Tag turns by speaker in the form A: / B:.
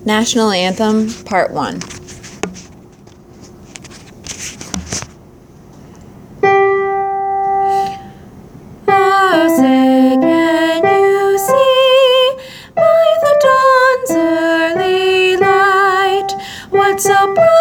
A: National Anthem, Part 1. Oh, say, can you see by the dawn's early light what so bright